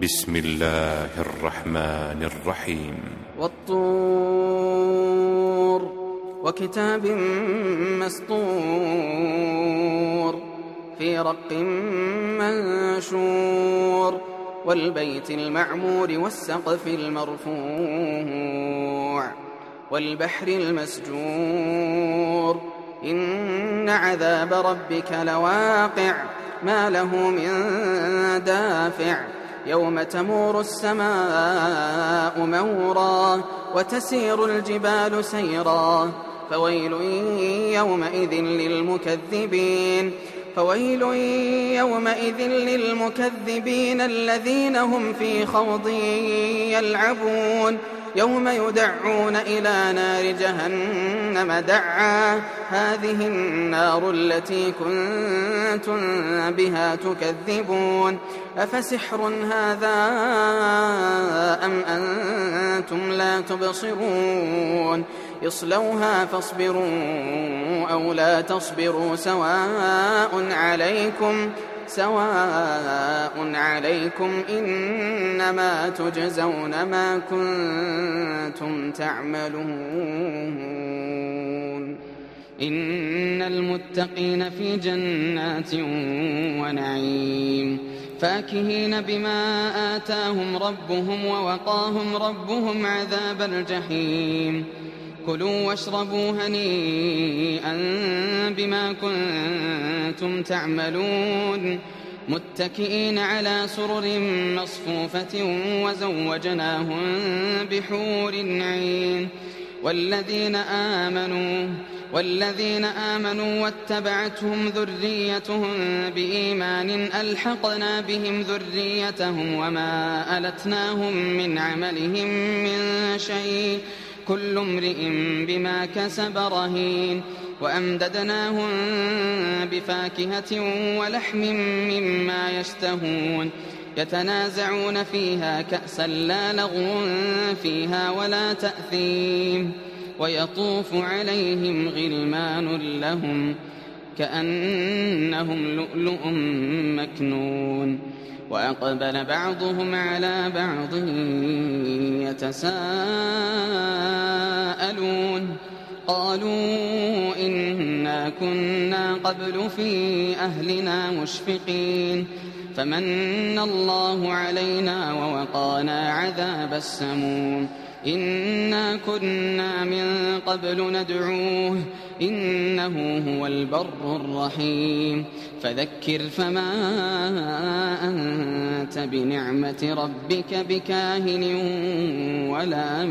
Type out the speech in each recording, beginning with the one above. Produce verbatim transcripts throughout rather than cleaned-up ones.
بسم الله الرحمن الرحيم. والطور وكتاب مسطور في رق منشور والبيت المعمور والسقف المرفوع والبحر المسجور إن عذاب ربك لواقع ما له من دافع يوم تمور السماء مورا وتسير الجبال سيرا فويل يومئذ للمكذبين فويل يومئذ للمكذبين الذين هم في خوض يلعبون يوم يدعون إلى نار جهنم دعا هذه النار التي كنتم بها تكذبون أفسحر هذا أم أنتم لا تبصرون اصلوها فاصبروا أو لا تصبروا سواء عليكم سواء عليكم إنما تجزون ما كنتم تعملون إن المتقين في جنات ونعيم فاكهين بما آتاهم ربهم ووقاهم ربهم عذاب الجحيم كلوا واشربوا هنيئا بما كنتم تعملون متكئين على سرر مصفوفة وزوجناهم بحور عين والذين آمنوا والذين آمنوا واتبعتهم ذريتهم بإيمان ألحقنا بهم ذريتهم وما ألتناهم من عملهم من شيء كل امرئ بما كسب رهين وأمددناهم بفاكهة ولحم مما يشتهون يتنازعون فيها كأسا لا لغو فيها ولا تأثيم ويطوف عليهم غلمان لهم كأنهم لؤلؤ مكنون وأقبل بعضهم على بعض يتساءلون قالوا إنا كنا قبل في أهلنا مشفقين فمن الله علينا ووقانا عذاب السموم إنا كنا من قبل ندعوه إنه هو البر الرحيم فذكر فما أنت بنعمة ربك بكاهن ولا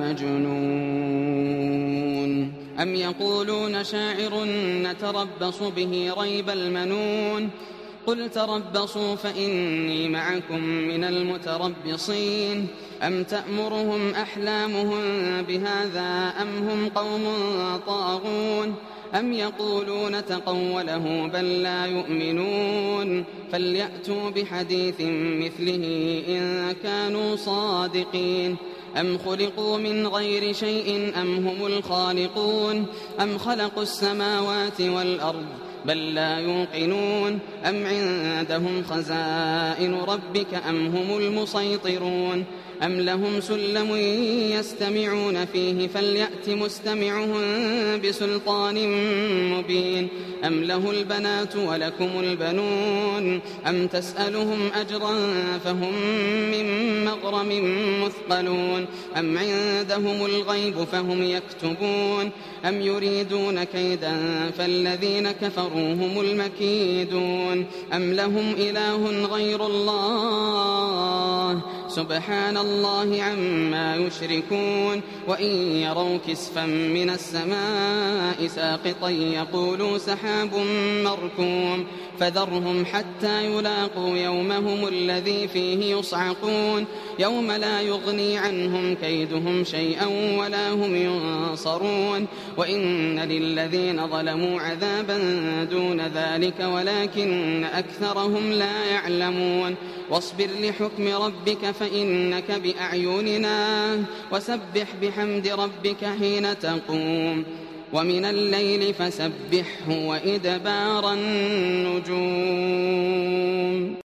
مجنون أم يقولون شاعر نتربص به ريب المنون قل تربصوا فإني معكم من المتربصين أم تأمرهم أحلامهم بهذا أم هم قوم طاغون أم يقولون تقوله بل لا يؤمنون فليأتوا بحديث مثله إن كانوا صادقين أم خلقوا من غير شيء أم هم الخالقون أم خلقوا السماوات والأرض بل لا يوقنون أم عندهم خزائن ربك أم هم المسيطرون أم لهم سلم يستمعون فيه فليأت مستمعهم بسلطان مبين أم له البنات ولكم البنون أم تسألهم أجرا فهم من مغرم مثقلون أم عندهم الغيب فهم يكتبون أم يريدون كيدا فالذين كفروا هم المكيدون أم لهم إله غير الله سبحان الله عما يشركون وإن يروا كسفا من السماء ساقطا يقولوا سحاب مركوم فذرهم حتى يلاقوا يومهم الذي فيه يصعقون يوم لا يغني عنهم كيدهم شيئا ولا هم ينصرون وإن للذين ظلموا عذابا دون ذلك ولكن أكثرهم لا يعلمون واصبر لحكم ربك فإنك بأعيننا وسبح بحمد ربك حين تقوم ومن الليل فسبحه وإدبار النجوم